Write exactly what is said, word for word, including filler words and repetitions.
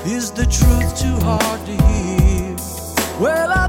Is the truth too hard to hear? Well,